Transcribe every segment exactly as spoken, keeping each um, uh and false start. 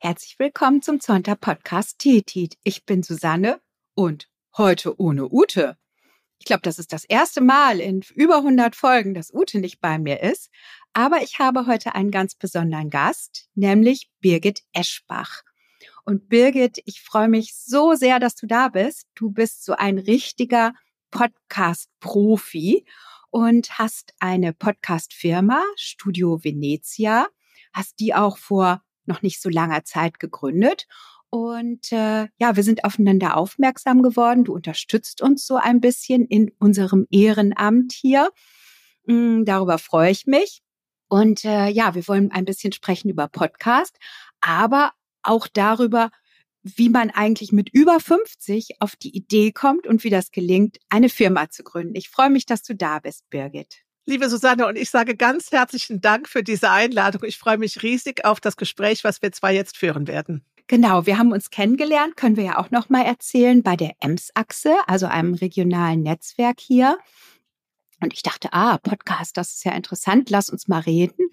Herzlich willkommen zum Zonta-Podcast Teetit. Ich bin Susanne und heute ohne Ute. Ich glaube, das ist das erste Mal in über hundert Folgen, dass Ute nicht bei mir ist. Aber ich habe heute einen ganz besonderen Gast, nämlich Birgit Eschbach. Und Birgit, ich freue mich so sehr, dass du da bist. Du bist so ein richtiger Podcast-Profi und hast eine Podcast-Firma, Studio Venezia, hast die auch vor noch nicht so langer Zeit gegründet. Und äh, ja, wir sind aufeinander aufmerksam geworden. Du unterstützt uns so ein bisschen in unserem Ehrenamt hier. Mm, darüber freue ich mich. Und äh, ja, wir wollen ein bisschen sprechen über Podcast, aber auch darüber, wie man eigentlich mit über fünfzig auf die Idee kommt und wie das gelingt, eine Firma zu gründen. Ich freue mich, dass du da bist, Birgit. Liebe Susanne, und ich sage ganz herzlichen Dank für diese Einladung. Ich freue mich riesig auf das Gespräch, was wir zwei jetzt führen werden. Genau, wir haben uns kennengelernt, können wir ja auch noch mal erzählen, bei der Ems-Achse, also einem regionalen Netzwerk hier. Und ich dachte, ah, Podcast, das ist ja interessant, lass uns mal reden.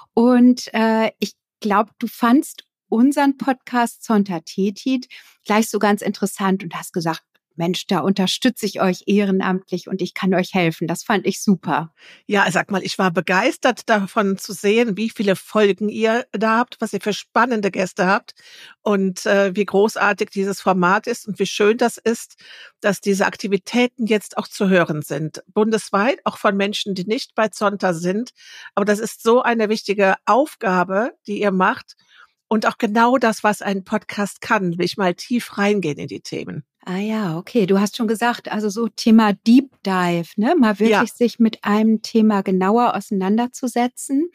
Und äh, ich glaube, du fandst unseren Podcast Zonta Teetit gleich so ganz interessant und hast gesagt, Mensch, da unterstütze ich euch ehrenamtlich und ich kann euch helfen. Das fand ich super. Ja, sag mal, ich war begeistert davon zu sehen, wie viele Folgen ihr da habt, was ihr für spannende Gäste habt und äh, wie großartig dieses Format ist und wie schön das ist, dass diese Aktivitäten jetzt auch zu hören sind. Bundesweit, auch von Menschen, die nicht bei Zonta sind. Aber das ist so eine wichtige Aufgabe, die ihr macht. Und auch genau das, was ein Podcast kann, will ich mal tief reingehen in die Themen. Ah ja, okay. Du hast schon gesagt, also so Thema Deep Dive, ne? Mal wirklich ja. sich mit einem Thema genauer auseinanderzusetzen.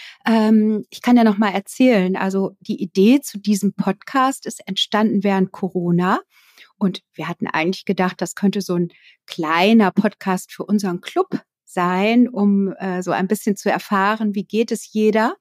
Ähm, ich kann ja noch mal erzählen, also die Idee zu diesem Podcast ist entstanden während Corona. Und wir hatten eigentlich gedacht, das könnte so ein kleiner Podcast für unseren Club sein, um äh, so ein bisschen zu erfahren, wie geht es jeder.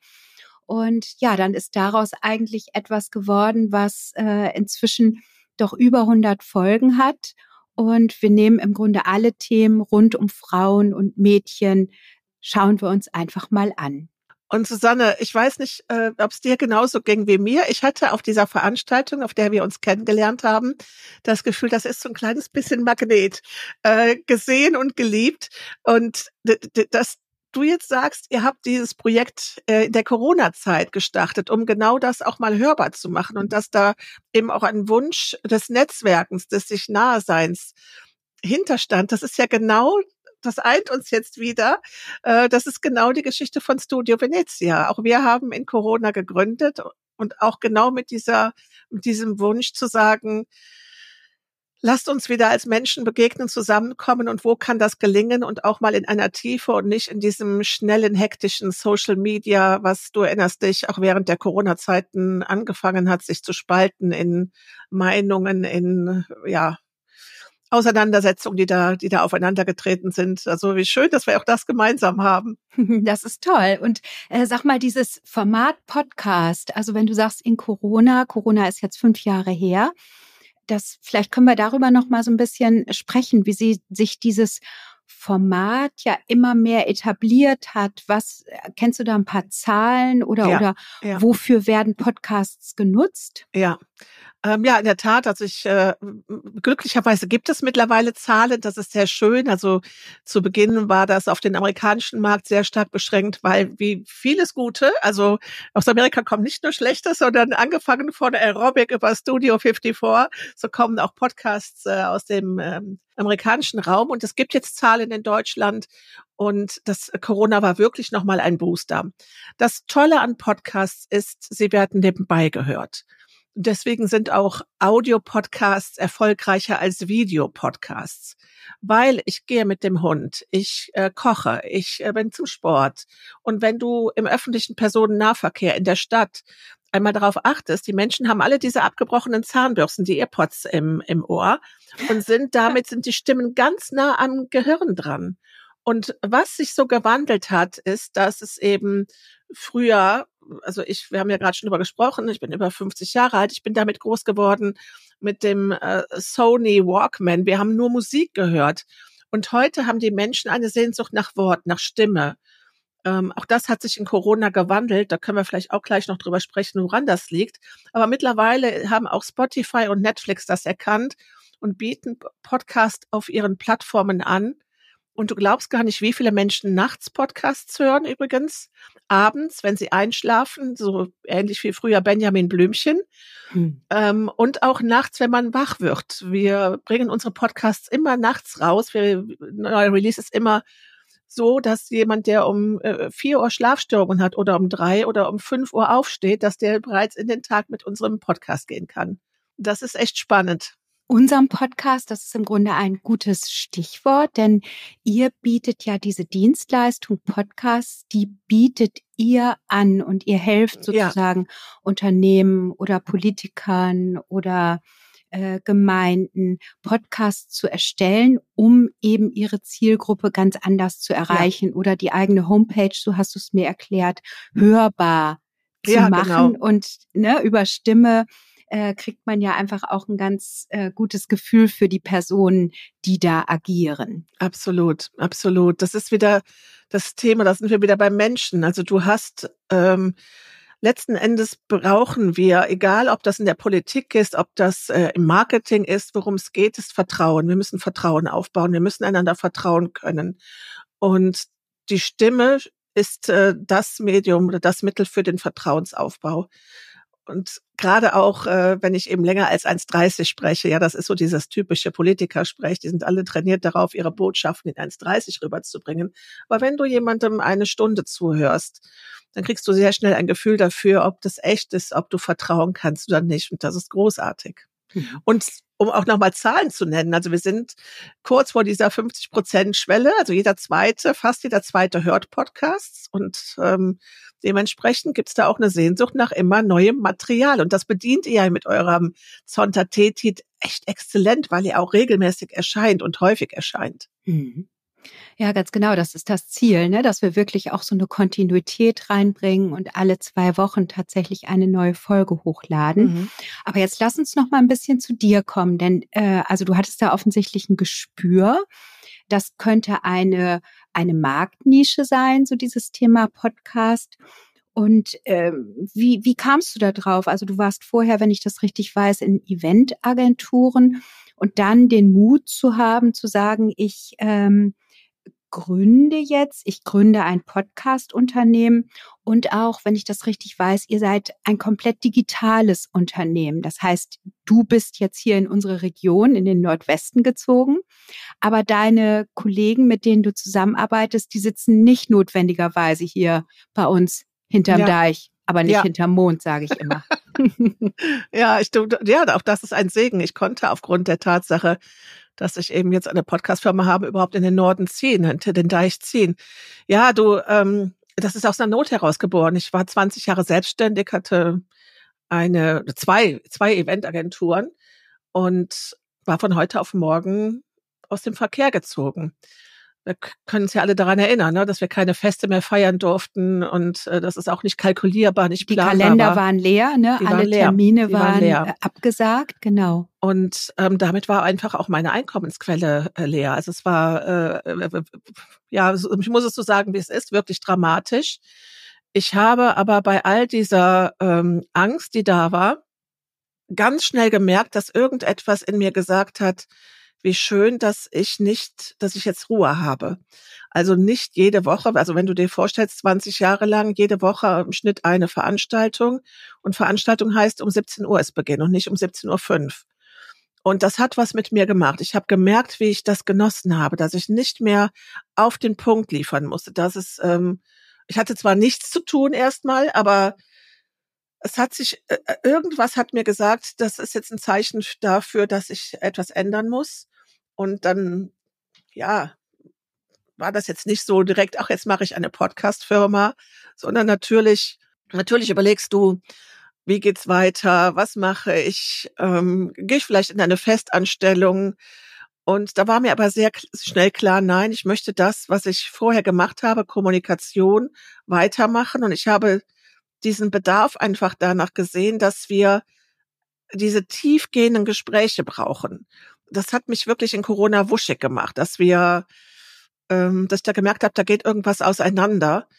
Und ja, dann ist daraus eigentlich etwas geworden, was äh, inzwischen doch über hundert Folgen hat. Und wir nehmen im Grunde alle Themen rund um Frauen und Mädchen, schauen wir uns einfach mal an. Und Susanne, ich weiß nicht, äh, ob es dir genauso ging wie mir. Ich hatte auf dieser Veranstaltung, auf der wir uns kennengelernt haben, das Gefühl, das ist so ein kleines bisschen Magnet, äh, gesehen und geliebt. Und d- d- das du jetzt sagst, ihr habt dieses Projekt äh, in der Corona-Zeit gestartet, um genau das auch mal hörbar zu machen und dass da eben auch ein Wunsch des Netzwerkens, des sich Naheseins hinterstand. Das ist ja genau, das eint uns jetzt wieder. Äh, das ist genau die Geschichte von Studio Venezia. Auch wir haben in Corona gegründet und auch genau mit dieser, mit diesem Wunsch zu sagen, lasst uns wieder als Menschen begegnen, zusammenkommen und wo kann das gelingen und auch mal in einer Tiefe und nicht in diesem schnellen, hektischen Social Media, was du erinnerst dich, auch während der Corona-Zeiten angefangen hat, sich zu spalten in Meinungen, in, ja, Auseinandersetzungen, die da, die da aufeinander getreten sind. Also wie schön, dass wir auch das gemeinsam haben. Das ist toll. Und äh, sag mal, dieses Format Podcast, also wenn du sagst in Corona, Corona ist jetzt fünf Jahre her, das, vielleicht können wir darüber noch mal so ein bisschen sprechen, wie sie sich dieses Format ja immer mehr etabliert hat. Was, kennst du da ein paar Zahlen oder, ja, oder ja. wofür werden Podcasts genutzt? Ja. Ähm, ja, in der Tat, also ich, äh, glücklicherweise gibt es mittlerweile Zahlen, das ist sehr schön. Also zu Beginn war das auf den amerikanischen Markt sehr stark beschränkt, weil wie vieles Gute, also aus Amerika kommt nicht nur Schlechtes, sondern angefangen von Aerobic über Studio vierundfünfzig, so kommen auch Podcasts äh, aus dem ähm, amerikanischen Raum und es gibt jetzt Zahlen in Deutschland und das Corona war wirklich nochmal ein Booster. Das Tolle an Podcasts ist, sie werden nebenbei gehört. Deswegen sind auch Audio-Podcasts erfolgreicher als Videopodcasts, weil ich gehe mit dem Hund, ich äh, koche, ich äh, bin zum Sport. Und wenn du im öffentlichen Personennahverkehr in der Stadt einmal darauf achtest, die Menschen haben alle diese abgebrochenen Zahnbürsten, die AirPods im, im Ohr und sind damit sind die Stimmen ganz nah am Gehirn dran. Und was sich so gewandelt hat, ist, dass es eben früher, also ich, wir haben ja gerade schon drüber gesprochen, ich bin über fünfzig Jahre alt, ich bin damit groß geworden mit dem äh, Sony Walkman. Wir haben nur Musik gehört. Und heute haben die Menschen eine Sehnsucht nach Wort, nach Stimme. Ähm, auch das hat sich in Corona gewandelt. Da können wir vielleicht auch gleich noch drüber sprechen, woran das liegt. Aber mittlerweile haben auch Spotify und Netflix das erkannt und bieten Podcast auf ihren Plattformen an. Und du glaubst gar nicht, wie viele Menschen nachts Podcasts hören übrigens. Abends, wenn sie einschlafen, so ähnlich wie früher Benjamin Blümchen. Hm. Ähm, und auch nachts, wenn man wach wird. Wir bringen unsere Podcasts immer nachts raus. Wir, neue Releases immer so, dass jemand, der um äh, vier Uhr Schlafstörungen hat oder um drei oder um fünf Uhr aufsteht, dass der bereits in den Tag mit unserem Podcast gehen kann. Das ist echt spannend. Unserem Podcast, das ist im Grunde ein gutes Stichwort, denn ihr bietet ja diese Dienstleistung Podcasts, die bietet ihr an und ihr helft sozusagen ja. Unternehmen oder Politikern oder äh, Gemeinden, Podcasts zu erstellen, um eben ihre Zielgruppe ganz anders zu erreichen ja. oder die eigene Homepage, so hast du es mir erklärt, hörbar zu ja, machen genau. und ne, über Stimme äh, kriegt man ja einfach auch ein ganz äh, gutes Gefühl für die Personen, die da agieren. Absolut, absolut. Das ist wieder das Thema, da sind wir wieder beim Menschen. Also du hast ähm, letzten Endes brauchen wir, egal ob das in der Politik ist, ob das äh, im Marketing ist, worum es geht, ist Vertrauen. Wir müssen Vertrauen aufbauen, wir müssen einander vertrauen können. Und die Stimme ist äh, das Medium oder das Mittel für den Vertrauensaufbau. Und gerade auch, äh, wenn ich eben länger als eins dreißig spreche, ja, das ist so dieses typische Politikersprech, die sind alle trainiert darauf, ihre Botschaften in eins dreißig rüberzubringen. Aber wenn du jemandem eine Stunde zuhörst, dann kriegst du sehr schnell ein Gefühl dafür, ob das echt ist, ob du vertrauen kannst oder nicht. Und das ist großartig. Mhm. Und um auch nochmal Zahlen zu nennen, also wir sind kurz vor dieser fünfzig Prozent Schwelle, also jeder Zweite, fast jeder Zweite hört Podcasts und ähm, dementsprechend gibt's da auch eine Sehnsucht nach immer neuem Material und das bedient ihr ja mit eurem Zonta Tetit echt exzellent, weil ihr auch regelmäßig erscheint und häufig erscheint. Mhm. Ja, ganz genau. Das ist das Ziel, ne? Dass wir wirklich auch so eine Kontinuität reinbringen und alle zwei Wochen tatsächlich eine neue Folge hochladen. Mhm. Aber jetzt lass uns noch mal ein bisschen zu dir kommen, denn äh, also du hattest da offensichtlich ein Gespür. Das könnte eine eine Marktnische sein, so dieses Thema Podcast. Und äh, wie wie kamst du da drauf? Also du warst vorher, wenn ich das richtig weiß, in Eventagenturen und dann den Mut zu haben, zu sagen, ich ähm, gründe jetzt, ich gründe ein Podcast-Unternehmen und auch, wenn ich das richtig weiß, ihr seid ein komplett digitales Unternehmen. Das heißt, du bist jetzt hier in unsere Region, in den Nordwesten gezogen, aber deine Kollegen, mit denen du zusammenarbeitest, die sitzen nicht notwendigerweise hier bei uns hinterm ja. Deich, aber nicht ja. hinterm Mond, sage ich immer. ja, ich, ja, auch das ist ein Segen. Ich konnte aufgrund der Tatsache, dass ich eben jetzt eine Podcast-Firma habe, überhaupt in den Norden ziehen, hinter den Deich ziehen. Ja, du, ähm, das ist aus einer Not heraus geboren. Ich war zwanzig Jahre selbstständig, hatte eine, zwei, zwei Eventagenturen und war von heute auf morgen aus dem Verkehr gezogen. Wir können uns ja alle daran erinnern, ne, dass wir keine Feste mehr feiern durften und äh, das ist auch nicht kalkulierbar, nicht planbar. Die Kalender waren leer, ne? Die Alle waren leer. Termine Die waren, waren leer. abgesagt, genau. Und ähm, damit war einfach auch meine Einkommensquelle äh, leer. Also es war, äh, äh, ja, ich muss es so sagen, wie es ist, wirklich dramatisch. Ich habe aber bei all dieser ähm, Angst, die da war, ganz schnell gemerkt, dass irgendetwas in mir gesagt hat, wie schön, dass ich nicht, dass ich jetzt Ruhe habe. Also nicht jede Woche, also wenn du dir vorstellst, zwanzig Jahre lang, jede Woche im Schnitt eine Veranstaltung. Und Veranstaltung heißt, um siebzehn Uhr ist Beginn und nicht um siebzehn Uhr fünf. Und das hat was mit mir gemacht. Ich habe gemerkt, wie ich das genossen habe, dass ich nicht mehr auf den Punkt liefern musste. Dass es, ähm, ich hatte zwar nichts zu tun erstmal, aber es hat sich, äh, irgendwas hat mir gesagt, das ist jetzt ein Zeichen dafür, dass ich etwas ändern muss. Und dann, ja, war das jetzt nicht so direkt, ach, jetzt mache ich eine Podcast-Firma, sondern natürlich, natürlich überlegst du, wie geht's weiter, was mache ich, ähm, gehe ich vielleicht in eine Festanstellung? Und da war mir aber sehr schnell klar, nein, ich möchte das, was ich vorher gemacht habe, Kommunikation, weitermachen. Und ich habe diesen Bedarf einfach danach gesehen, dass wir diese tiefgehenden Gespräche brauchen. Das hat mich wirklich in Corona wuschig gemacht, dass wir, ähm, dass ich da gemerkt habe, da geht irgendwas auseinander.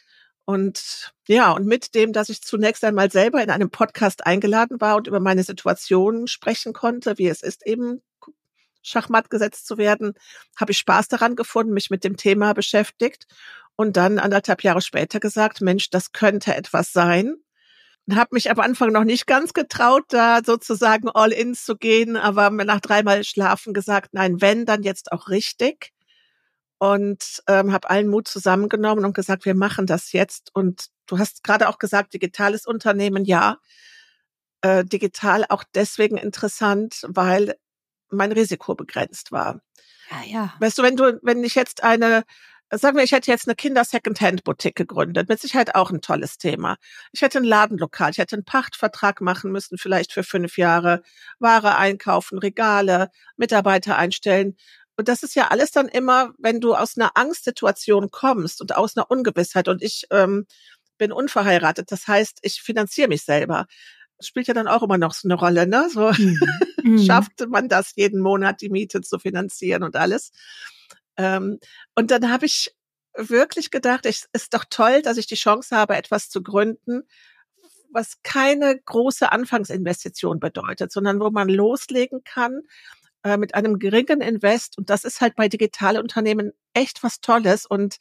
Und ja, und mit dem, dass ich zunächst einmal selber in einem Podcast eingeladen war und über meine Situation sprechen konnte, wie es ist, eben Schachmatt gesetzt zu werden, habe ich Spaß daran gefunden, mich mit dem Thema beschäftigt und dann anderthalb Jahre später gesagt, Mensch, das könnte etwas sein. Und habe mich am Anfang noch nicht ganz getraut, da sozusagen all in zu gehen, aber mir nach dreimal Schlafen gesagt, nein, wenn, dann jetzt auch richtig. Und ähm, habe allen Mut zusammengenommen und gesagt, wir machen das jetzt. Und du hast gerade auch gesagt, digitales Unternehmen, ja. Äh, digital auch deswegen interessant, weil mein Risiko begrenzt war. Ja, ja. Weißt du, wenn du, wenn ich jetzt eine, sagen wir, ich hätte jetzt eine Kinder-Secondhand-Boutique gegründet, mit Sicherheit auch ein tolles Thema. Ich hätte ein Ladenlokal, ich hätte einen Pachtvertrag machen müssen, vielleicht für fünf Jahre, Ware einkaufen, Regale, Mitarbeiter einstellen. Und das ist ja alles dann immer, wenn du aus einer Angstsituation kommst und aus einer Ungewissheit. Und ich ähm, bin unverheiratet, das heißt, ich finanziere mich selber. Das spielt ja dann auch immer noch so eine Rolle, ne? So mhm. Schafft man das, jeden Monat die Miete zu finanzieren und alles. Ähm, und dann habe ich wirklich gedacht, es ist doch toll, dass ich die Chance habe, etwas zu gründen, was keine große Anfangsinvestition bedeutet, sondern wo man loslegen kann äh, mit einem geringen Invest. Und das ist halt bei Digitalunternehmen echt was Tolles. Und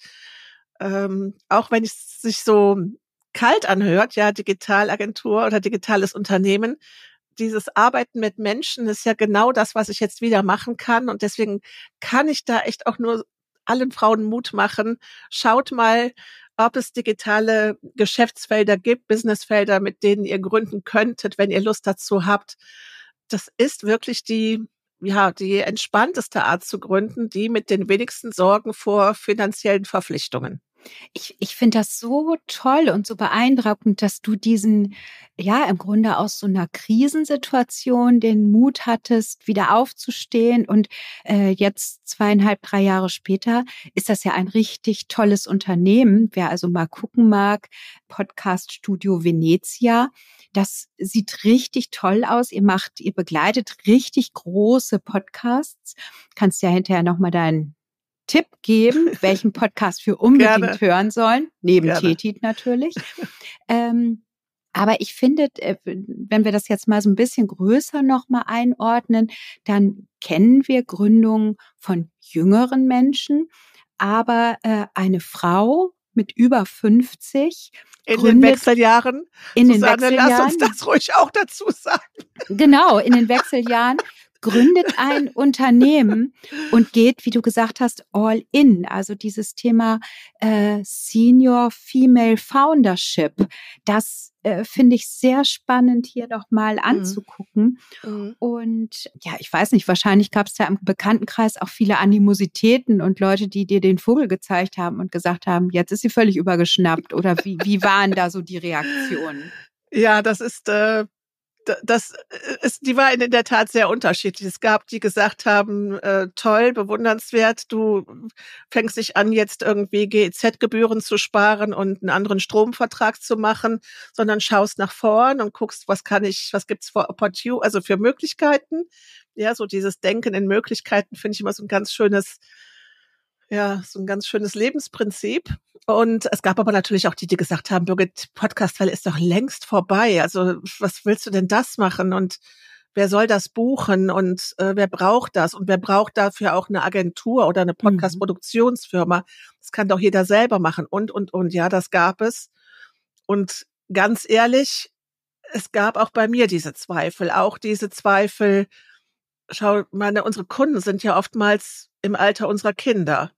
ähm, auch wenn es sich so kalt anhört, ja, Digitalagentur oder digitales Unternehmen, dieses Arbeiten mit Menschen ist ja genau das, was ich jetzt wieder machen kann. Und deswegen kann ich da echt auch nur allen Frauen Mut machen. Schaut mal, ob es digitale Geschäftsfelder gibt, Businessfelder, mit denen ihr gründen könntet, wenn ihr Lust dazu habt. Das ist wirklich die, ja, die entspannteste Art zu gründen, die mit den wenigsten Sorgen vor finanziellen Verpflichtungen. Ich, ich finde das so toll und so beeindruckend, dass du diesen, ja, im Grunde aus so einer Krisensituation den Mut hattest, wieder aufzustehen. Und äh, jetzt zweieinhalb, drei Jahre später ist das ja ein richtig tolles Unternehmen. Wer also mal gucken mag, Podcast Studio Venezia, das sieht richtig toll aus. Ihr macht, ihr begleitet richtig große Podcasts. Kannst ja hinterher nochmal deinen Tipp geben, welchen Podcast wir unbedingt Gerne. hören sollen, neben Gerne. Tetit natürlich. ähm, aber ich finde, wenn wir das jetzt mal so ein bisschen größer nochmal einordnen, dann kennen wir Gründungen von jüngeren Menschen, aber äh, eine Frau mit über fünfzig in gründet, den Wechseljahren. In Susanne, den Wechseljahren. Lass uns das ruhig auch dazu sagen. Genau, in den Wechseljahren gründet ein Unternehmen und geht, wie du gesagt hast, all in. Also dieses Thema äh, Senior Female Foundership, das äh, finde ich sehr spannend hier noch mal anzugucken. Mhm. Und ja, ich weiß nicht, wahrscheinlich gab es da im Bekanntenkreis auch viele Animositäten und Leute, die dir den Vogel gezeigt haben und gesagt haben, jetzt ist sie völlig übergeschnappt. Oder wie, wie waren da so die Reaktionen? Ja, das ist äh Das ist, die war in der Tat sehr unterschiedlich. Es gab, die gesagt haben, äh, toll, bewundernswert, du fängst dich an, jetzt irgendwie G E Z-Gebühren zu sparen und einen anderen Stromvertrag zu machen, sondern schaust nach vorn und guckst, was kann ich, was gibt's für Opportunities, also für Möglichkeiten. Ja, so dieses Denken in Möglichkeiten finde ich immer so ein ganz schönes, ja, so ein ganz schönes Lebensprinzip. Und es gab aber natürlich auch die, die gesagt haben, Birgit, Podcastwelle ist doch längst vorbei. Also was willst du denn das machen? Und wer soll das buchen? Und äh, wer braucht das? Und wer braucht dafür auch eine Agentur oder eine Podcast-Produktionsfirma? Das kann doch jeder selber machen. Und, und, und. Ja, das gab es. Und ganz ehrlich, es gab auch bei mir diese Zweifel. Auch diese Zweifel, schau, meine, unsere Kunden sind ja oftmals im Alter unserer Kinder.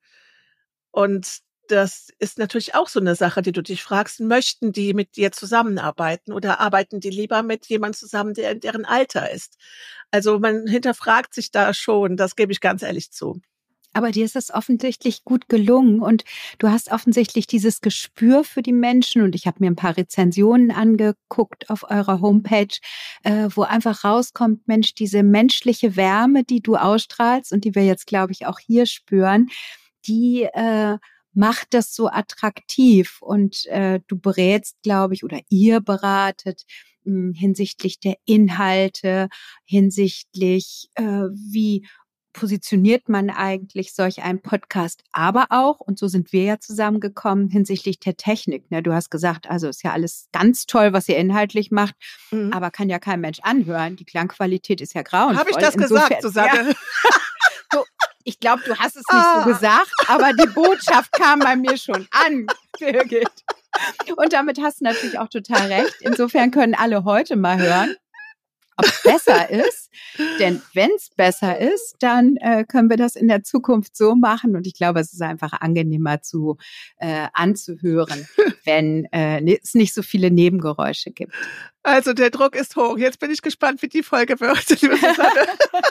Und das ist natürlich auch so eine Sache, die du dich fragst, möchten die mit dir zusammenarbeiten oder arbeiten die lieber mit jemandem zusammen, der in deren Alter ist? Also man hinterfragt sich da schon, das gebe ich ganz ehrlich zu. Aber dir ist es offensichtlich gut gelungen und du hast offensichtlich dieses Gespür für die Menschen und ich habe mir ein paar Rezensionen angeguckt auf eurer Homepage, äh, wo einfach rauskommt, Mensch, diese menschliche Wärme, die du ausstrahlst und die wir jetzt, glaube ich, auch hier spüren, die äh, macht das so attraktiv und äh, du berätst, glaube ich, oder ihr beratet mh, hinsichtlich der Inhalte, hinsichtlich äh, wie positioniert man eigentlich solch einen Podcast, aber auch, und so sind wir ja zusammengekommen, hinsichtlich der Technik. Ne? Du hast gesagt, also ist ja alles ganz toll, was ihr inhaltlich macht, mhm. aber kann ja kein Mensch anhören. Die Klangqualität ist ja grauenvoll. Habe ich das Insofern, gesagt, Susanne? Ja. So, ich glaube, du hast es nicht ah. so gesagt, aber die Botschaft kam bei mir schon an, Birgit. Und damit hast du natürlich auch total recht. Insofern können alle heute mal hören, ob es besser ist. Denn wenn es besser ist, dann äh, können wir das in der Zukunft so machen. Und ich glaube, es ist einfach angenehmer zu äh, anzuhören, wenn äh, es nicht so viele Nebengeräusche gibt. Also der Druck ist hoch. Jetzt bin ich gespannt, wie die Folge wird, liebe Susanne.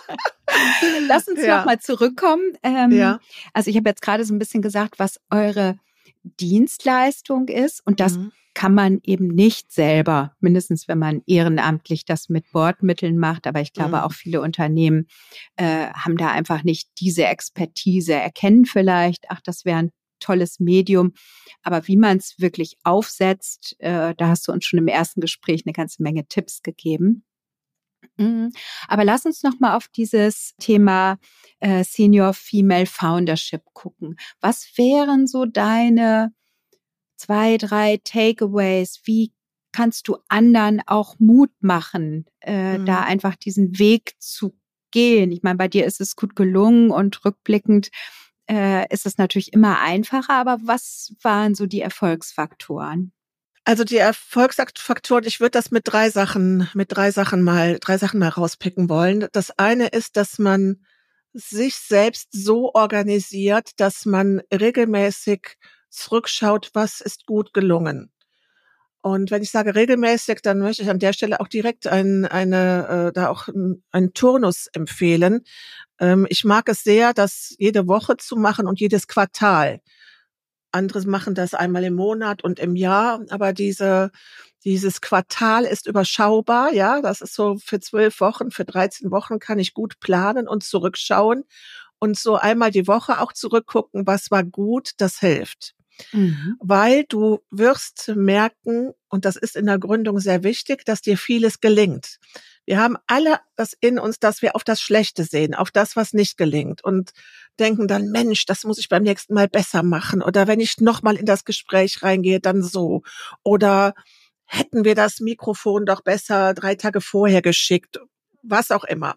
Lass uns ja. noch mal zurückkommen. Ähm, ja. Also ich habe jetzt gerade so ein bisschen gesagt, was eure Dienstleistung ist. Und das mhm. kann man eben nicht selber, mindestens wenn man ehrenamtlich das mit Bordmitteln macht. Aber ich glaube, mhm. auch viele Unternehmen äh, haben da einfach nicht diese Expertise, erkennen vielleicht, ach, das wäre ein tolles Medium. Aber wie man es wirklich aufsetzt, äh, da hast du uns schon im ersten Gespräch eine ganze Menge Tipps gegeben. Mhm. Aber lass uns noch mal auf dieses Thema äh, Senior Female Foundership gucken. Was wären so deine zwei, drei Takeaways? Wie kannst du anderen auch Mut machen, äh, mhm. da einfach diesen Weg zu gehen? Ich meine, bei dir ist es gut gelungen und rückblickend äh, ist es natürlich immer einfacher. Aber was waren so die Erfolgsfaktoren? Also die Erfolgsfaktoren, ich würde das mit drei Sachen, mit drei Sachen mal, drei Sachen mal rauspicken wollen. Das eine ist, dass man sich selbst so organisiert, dass man regelmäßig zurückschaut, was ist gut gelungen. Und wenn ich sage regelmäßig, dann möchte ich an der Stelle auch direkt ein, eine, äh, da auch einen Turnus empfehlen. Ähm, ich mag es sehr, das jede Woche zu machen und jedes Quartal. Andere machen das einmal im Monat und im Jahr, aber diese, dieses Quartal ist überschaubar, ja. Das ist so für zwölf Wochen, für dreizehn Wochen kann ich gut planen und zurückschauen und so einmal die Woche auch zurückgucken, was war gut, das hilft. Mhm. Weil du wirst merken, und das ist in der Gründung sehr wichtig, dass dir vieles gelingt. Wir haben alle das in uns, dass wir auf das Schlechte sehen, auf das, was nicht gelingt und denken dann, Mensch, das muss ich beim nächsten Mal besser machen. Oder wenn ich nochmal in das Gespräch reingehe, dann so. Oder hätten wir das Mikrofon doch besser drei Tage vorher geschickt, was auch immer.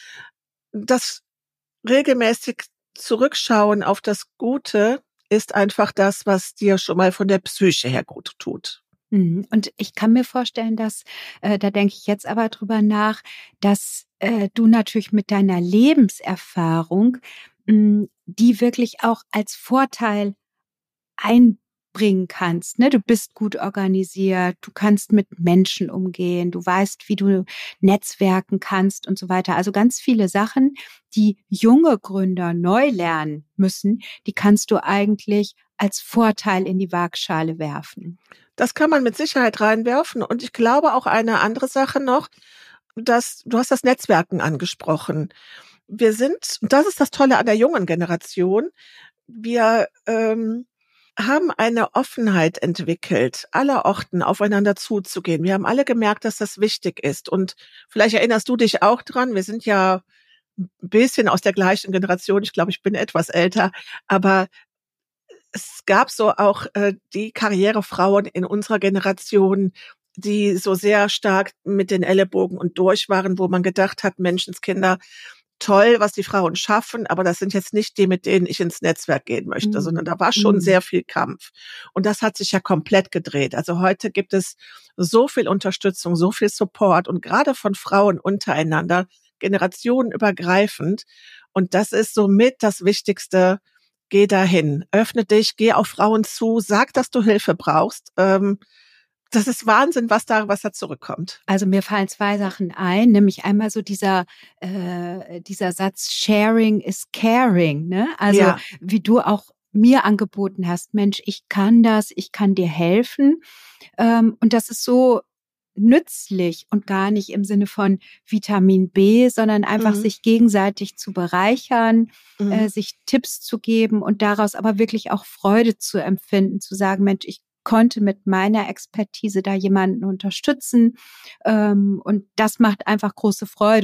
Das regelmäßig Zurückschauen auf das Gute ist einfach das, was dir schon mal von der Psyche her gut tut. Und ich kann mir vorstellen, dass, äh, da denke ich jetzt aber drüber nach, dass äh, du natürlich mit deiner Lebenserfahrung mh, die wirklich auch als Vorteil einbringen kannst. Ne? Du bist gut organisiert, du kannst mit Menschen umgehen, du weißt, wie du netzwerken kannst und so weiter. Also ganz viele Sachen, die junge Gründer neu lernen müssen, die kannst du eigentlich als Vorteil in die Waagschale werfen. Das kann man mit Sicherheit reinwerfen. Und ich glaube auch eine andere Sache noch, dass du hast das Netzwerken angesprochen. Wir sind, und das ist das Tolle an der jungen Generation, wir ähm, haben eine Offenheit entwickelt, aller Orten aufeinander zuzugehen. Wir haben alle gemerkt, dass das wichtig ist. Und vielleicht erinnerst du dich auch dran, wir sind ja ein bisschen aus der gleichen Generation. Ich glaube, ich bin etwas älter, aber es gab so auch äh, die Karrierefrauen in unserer Generation, die so sehr stark mit den Ellenbogen und durch waren, wo man gedacht hat, Menschenskinder, toll, was die Frauen schaffen, aber das sind jetzt nicht die, mit denen ich ins Netzwerk gehen möchte, mhm. sondern da war schon mhm. sehr viel Kampf. Und das hat sich ja komplett gedreht. Also heute gibt es so viel Unterstützung, so viel Support und gerade von Frauen untereinander, generationenübergreifend. Und das ist somit das Wichtigste. Geh dahin, öffne dich, geh auf Frauen zu, sag, dass du Hilfe brauchst. Ähm, das ist Wahnsinn, was da, was da zurückkommt. Also mir fallen zwei Sachen ein, nämlich einmal so dieser äh, dieser Satz Sharing is caring, ne? Also ja. Wie du auch mir angeboten hast, Mensch, ich kann das, ich kann dir helfen. Ähm, und das ist so nützlich und gar nicht im Sinne von Vitamin B, sondern einfach mhm. sich gegenseitig zu bereichern, mhm. äh, sich Tipps zu geben und daraus aber wirklich auch Freude zu empfinden, zu sagen, Mensch, ich konnte mit meiner Expertise da jemanden unterstützen ähm, und das macht einfach große Freude und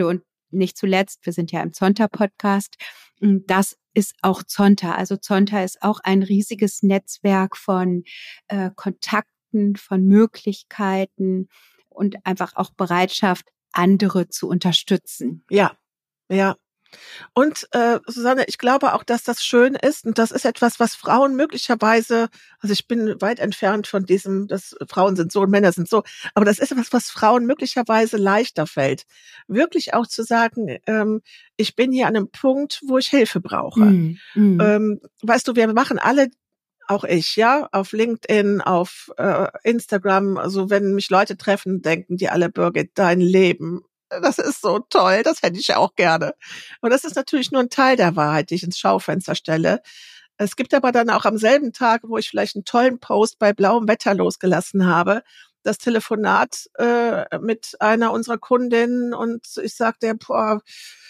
nicht zuletzt, wir sind ja im Zonta-Podcast, das ist auch Zonta. Also Zonta ist auch ein riesiges Netzwerk von äh, Kontakten, von Möglichkeiten und einfach auch Bereitschaft, andere zu unterstützen. Ja, ja. Und äh, Susanne, ich glaube auch, dass das schön ist und das ist etwas, was Frauen möglicherweise, also ich bin weit entfernt von diesem, dass Frauen sind so und Männer sind so, aber das ist etwas, was Frauen möglicherweise leichter fällt, wirklich auch zu sagen, ähm, ich bin hier an einem Punkt, wo ich Hilfe brauche. Mm, mm. Ähm, weißt du, wir machen alle, auch ich, ja, auf LinkedIn, auf äh, Instagram, also wenn mich Leute treffen, denken die alle, Birgit, dein Leben, das ist so toll, das hätte ich ja auch gerne. Und das ist natürlich nur ein Teil der Wahrheit, die ich ins Schaufenster stelle. Es gibt aber dann auch am selben Tag, wo ich vielleicht einen tollen Post bei blauem Wetter losgelassen habe, das Telefonat äh, mit einer unserer Kundinnen und ich sagte, boah,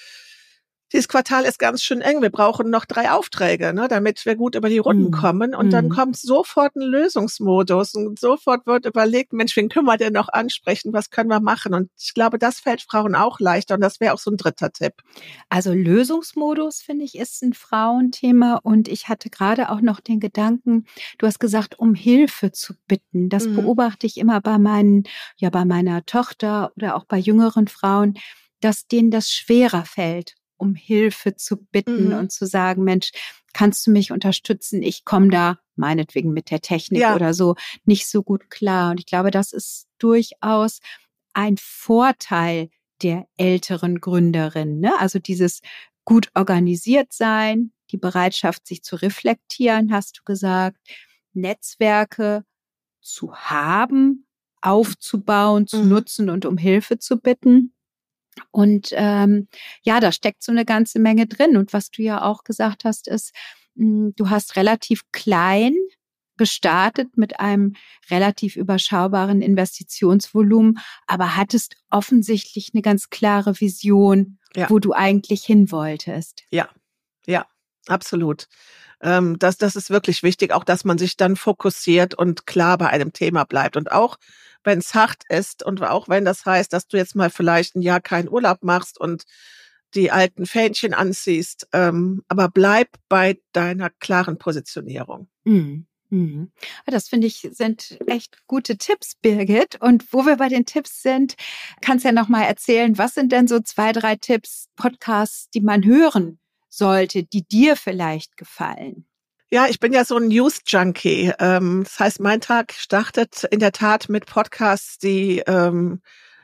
dieses Quartal ist ganz schön eng. Wir brauchen noch drei Aufträge, ne, damit wir gut über die Runden mm. kommen. Und mm. dann kommt sofort ein Lösungsmodus und sofort wird überlegt, Mensch, wen können wir denn noch ansprechen? Was können wir machen? Und ich glaube, das fällt Frauen auch leichter. Und das wäre auch so ein dritter Tipp. Also Lösungsmodus, finde ich, ist ein Frauenthema. Und ich hatte gerade auch noch den Gedanken, du hast gesagt, um Hilfe zu bitten. Das mm. beobachte ich immer bei meinen, ja, bei meiner Tochter oder auch bei jüngeren Frauen, dass denen das schwerer fällt, um Hilfe zu bitten mhm. und zu sagen, Mensch, kannst du mich unterstützen? Ich komme da meinetwegen mit der Technik ja. oder so nicht so gut klar. Und ich glaube, das ist durchaus ein Vorteil der älteren Gründerin, ne? Also dieses gut organisiert sein, die Bereitschaft, sich zu reflektieren, hast du gesagt, Netzwerke zu haben, aufzubauen, zu mhm. nutzen und um Hilfe zu bitten. Und ähm, ja, da steckt so eine ganze Menge drin. Und was du ja auch gesagt hast, ist, mh, du hast relativ klein gestartet mit einem relativ überschaubaren Investitionsvolumen, aber hattest offensichtlich eine ganz klare Vision, ja. wo du eigentlich hin wolltest. Ja, ja, absolut. Ähm, das, das ist wirklich wichtig, auch dass man sich dann fokussiert und klar bei einem Thema bleibt. Und auch wenn es hart ist und auch wenn das heißt, dass du jetzt mal vielleicht ein Jahr keinen Urlaub machst und die alten Fähnchen anziehst, ähm, aber bleib bei deiner klaren Positionierung. Mhm. Mhm. Das finde ich sind echt gute Tipps, Birgit. Und wo wir bei den Tipps sind, kannst du ja noch mal erzählen, was sind denn so zwei, drei Tipps, Podcasts, die man hören sollte, die dir vielleicht gefallen? Ja, ich bin ja so ein News-Junkie. Ähm, das heißt, mein Tag startet in der Tat mit Podcasts, die ähm,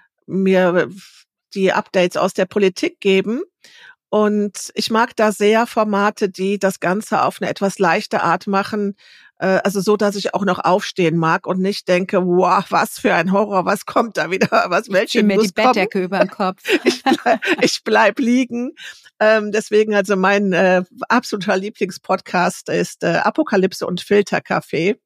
mir die Updates aus der Politik geben. Und ich mag da sehr Formate, die das Ganze auf eine etwas leichte Art machen, äh, also so, dass ich auch noch aufstehen mag und nicht denke, wow, was für ein Horror, was kommt da wieder, was welche News kommen? Ich zieh mir die Bettdecke über den Kopf. ich, bleib, ich bleib liegen. Ähm, deswegen also mein äh, absoluter Lieblingspodcast ist äh, Apokalypse und Filterkaffee.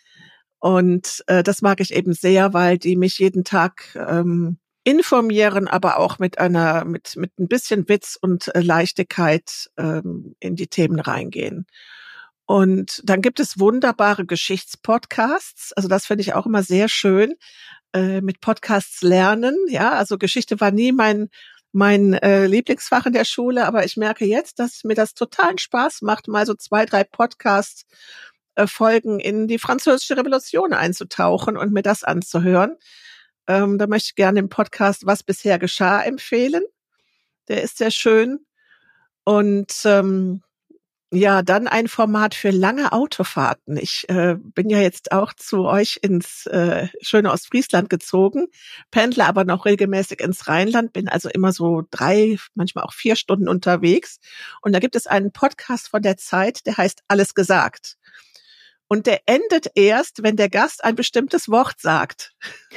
Und äh, das mag ich eben sehr, weil die mich jeden Tag ähm, informieren, aber auch mit einer, mit, mit ein bisschen Witz und äh, Leichtigkeit ähm, in die Themen reingehen. Und dann gibt es wunderbare Geschichtspodcasts. Also das finde ich auch immer sehr schön, äh, mit Podcasts lernen. Ja, also Geschichte war nie mein mein äh, Lieblingsfach in der Schule, aber ich merke jetzt, dass mir das totalen Spaß macht, mal so zwei, drei Podcasts äh, Folgen in die Französische Revolution einzutauchen und mir das anzuhören. Ähm, da möchte ich gerne den Podcast Was bisher geschah empfehlen. Der ist sehr schön. Und ähm, ja, dann ein Format für lange Autofahrten. Ich äh, bin ja jetzt auch zu euch ins äh, schöne Ostfriesland gezogen, pendle aber noch regelmäßig ins Rheinland, bin also immer so drei, manchmal auch vier Stunden unterwegs. Und da gibt es einen Podcast von der Zeit, der heißt Alles gesagt. Und der endet erst, wenn der Gast ein bestimmtes Wort sagt.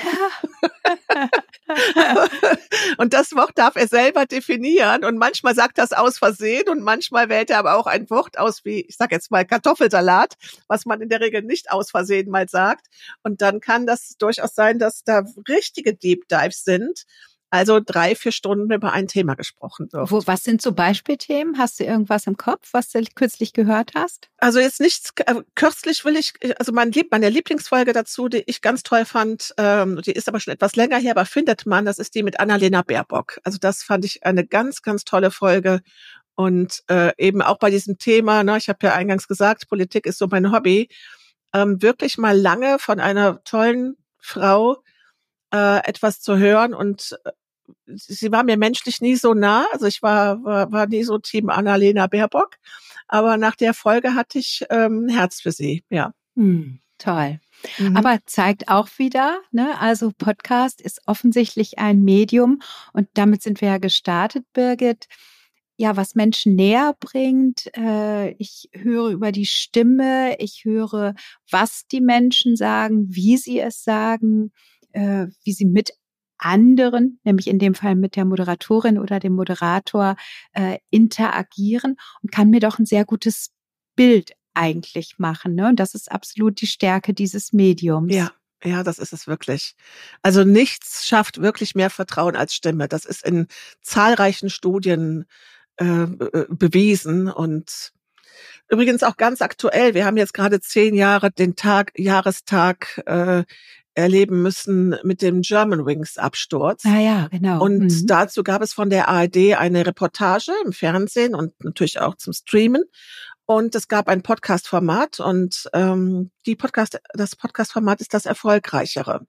Und das Wort darf er selber definieren. Und manchmal sagt er es aus Versehen und manchmal wählt er aber auch ein Wort aus wie, ich sage jetzt mal Kartoffelsalat, was man in der Regel nicht aus Versehen mal sagt. Und dann kann das durchaus sein, dass da richtige Deep Dives sind. also drei, vier Stunden über ein Thema gesprochen wird. Wo, was sind so Beispielthemen? Hast du irgendwas im Kopf, was du kürzlich gehört hast? Also jetzt nichts, äh, kürzlich will ich, also mein Lieb, meine Lieblingsfolge dazu, die ich ganz toll fand, ähm, die ist aber schon etwas länger her, aber findet man, das ist die mit Annalena Baerbock. Also das fand ich eine ganz, ganz tolle Folge. Und äh, eben auch bei diesem Thema, ne, ich habe ja eingangs gesagt, Politik ist so mein Hobby, ähm, wirklich mal lange von einer tollen Frau äh, etwas zu hören. Und äh, sie war mir menschlich nie so nah. Also ich war war, war nie so Team Annalena Baerbock. Aber nach der Folge hatte ich ähm, ein Herz für sie, ja. Hm, toll. Mhm. Aber zeigt auch wieder, ne, also Podcast ist offensichtlich ein Medium und damit sind wir ja gestartet, Birgit. Ja, was Menschen näher bringt. Äh, ich höre über die Stimme, ich höre, was die Menschen sagen, wie sie es sagen, äh, wie sie mit anderen, nämlich in dem Fall mit der Moderatorin oder dem Moderator, äh, interagieren und kann mir doch ein sehr gutes Bild eigentlich machen. Ne? Und das ist absolut die Stärke dieses Mediums. Ja, ja, das ist es wirklich. Also nichts schafft wirklich mehr Vertrauen als Stimme. Das ist in zahlreichen Studien äh, bewiesen und übrigens auch ganz aktuell. Wir haben jetzt gerade zehn Jahre den Tag, Jahrestag äh, erleben müssen mit dem Germanwings-Absturz. Ah ja, genau. Und Mhm. dazu gab es von der A R D eine Reportage im Fernsehen und natürlich auch zum Streamen. Und es gab ein Podcast-Format und ähm, die Podcast, das Podcast-Format ist das erfolgreichere.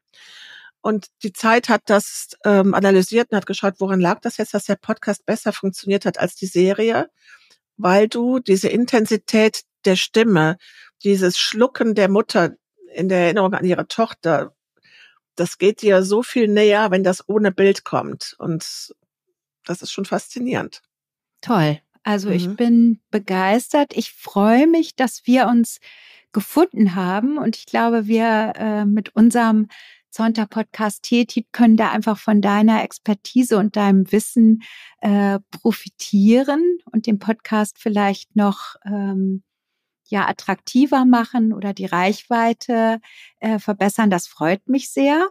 Und die Zeit hat das ähm, analysiert und hat geschaut, woran lag das jetzt, dass der Podcast besser funktioniert hat als die Serie, weil du diese Intensität der Stimme, dieses Schlucken der Mutter in der Erinnerung an ihre Tochter, das geht dir so viel näher, wenn das ohne Bild kommt. Und das ist schon faszinierend. Toll. Also Mhm. ich bin begeistert. Ich freue mich, dass wir uns gefunden haben. Und ich glaube, wir äh, mit unserem Zonta-Podcast Tetit können da einfach von deiner Expertise und deinem Wissen äh, profitieren und den Podcast vielleicht noch ähm, ja attraktiver machen oder die Reichweite äh, verbessern. Das freut mich sehr.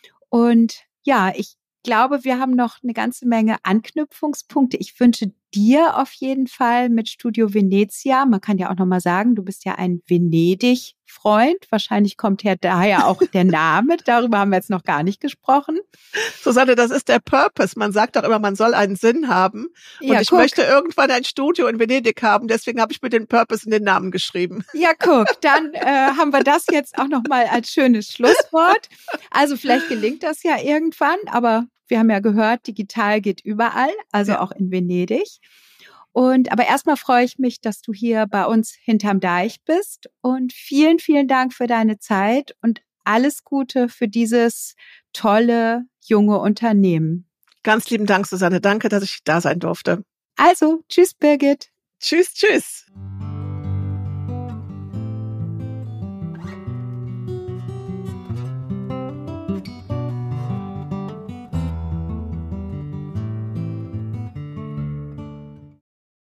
Und ja, ich glaube, wir haben noch eine ganze Menge Anknüpfungspunkte. Ich wünsche dir auf jeden Fall mit Studio Venezia, man kann ja auch nochmal sagen, du bist ja ein Venedig-Freund. Wahrscheinlich kommt ja daher auch der Name. Darüber haben wir jetzt noch gar nicht gesprochen. Susanne, das ist der Purpose. Man sagt doch immer, man soll einen Sinn haben. Und Ja, ich guck. möchte irgendwann ein Studio in Venedig haben. Deswegen habe ich mir den Purpose in den Namen geschrieben. Ja, guck, dann äh, haben wir das jetzt auch nochmal als schönes Schlusswort. Also vielleicht gelingt das ja irgendwann, aber wir haben ja gehört, digital geht überall, also Ja. auch in Venedig. Und aber erstmal freue ich mich, dass du hier bei uns hinterm Deich bist. Und vielen, vielen Dank für deine Zeit und alles Gute für dieses tolle, junge Unternehmen. Ganz lieben Dank, Susanne. Danke, dass ich da sein durfte. Also, tschüss, Birgit. Tschüss, tschüss.